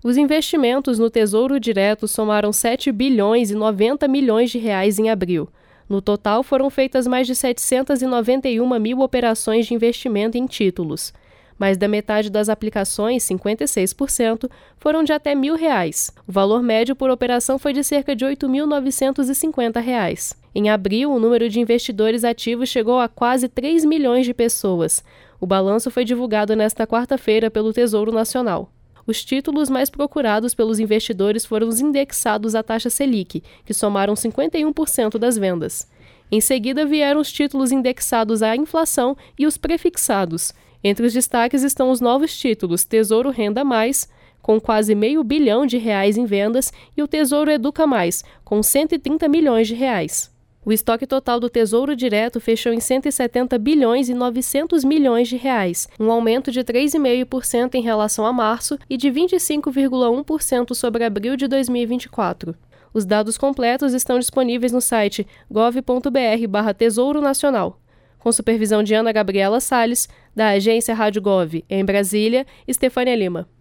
Os investimentos no Tesouro Direto somaram 7 bilhões e 90 milhões de reais em abril. No total, foram feitas mais de 791 mil operações de investimento em títulos. Mais da metade das aplicações, 56%, foram de até R$1.000. O valor médio por operação foi de cerca de R$ 8.950. Em abril, o número de investidores ativos chegou a quase 3 milhões de pessoas. O balanço foi divulgado nesta quarta-feira pelo Tesouro Nacional. Os títulos mais procurados pelos investidores foram os indexados à taxa Selic, que somaram 51% das vendas. Em seguida vieram os títulos indexados à inflação e os prefixados. Entre os destaques estão os novos títulos Tesouro Renda Mais, com quase R$500 milhão em vendas, e o Tesouro Educa Mais, com R$130 milhões. O estoque total do Tesouro Direto fechou em 170 bilhões e 900 milhões de reais, um aumento de 3,5% em relação a março e de 25,1% sobre abril de 2024. Os dados completos estão disponíveis no site gov.br/Tesouro Nacional. Com supervisão de Ana Gabriela Salles, da agência Rádio Gov, em Brasília, Estefânia Lima.